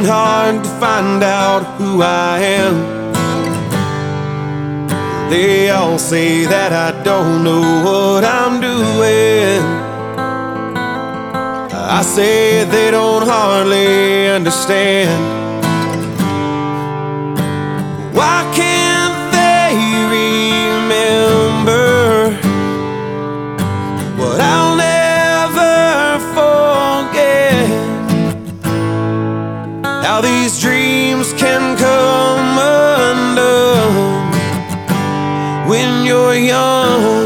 working hard to find out who I am. They all say that I don't know what I'm doing. I say they don't hardly understand. Why can't they remember what I'll never forget? How these dreams can come undone when you're young.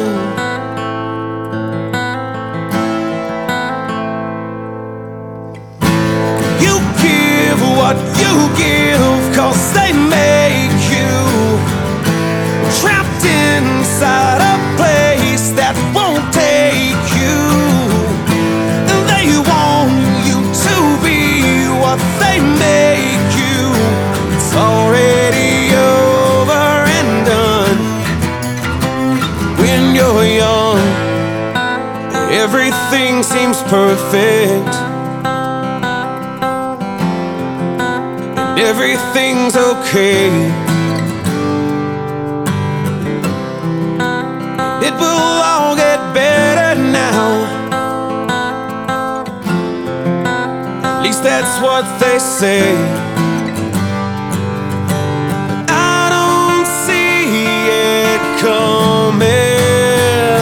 You give what you give, 'cause they make you trapped inside a place that won't take you. And they want you to be what they make you. It's already over and done when you're young. Everything seems perfect, everything's okay. It will all get better now. At least that's what they say. I don't see it coming.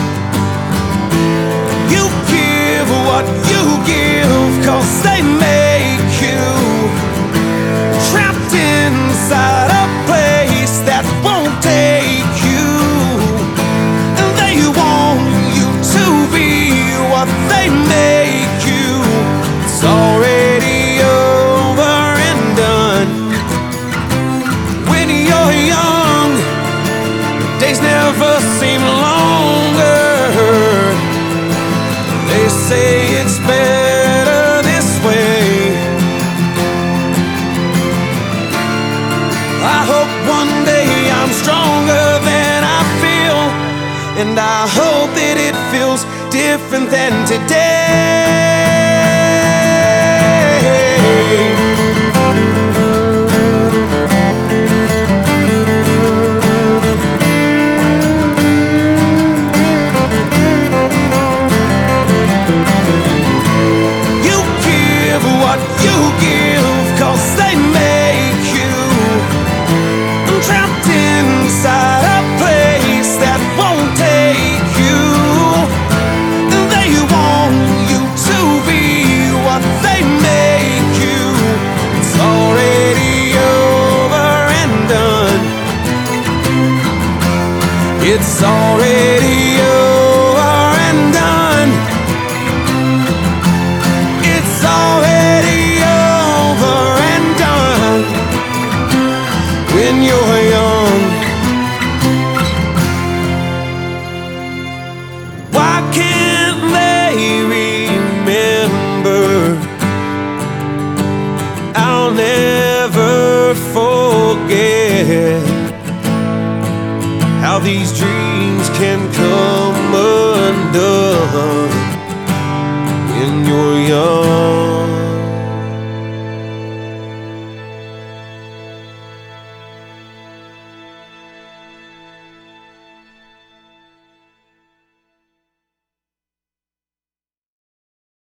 You give what you give, 'cause they make you trapped inside a place that won't take you. And they want you to be what they make you. It's already over and done when you're young. The days never seem longer. They say it's better this way. I hope one day I'm stronger than I feel, and I hope that it feels different than today. You give what you give, 'cause they make you trapped inside a place that won't take you. And they want you to be what they make you. It's already over and done. It's already over and done. It's already over and done when you're young. Why can't they remember? I'll never forget how these dreams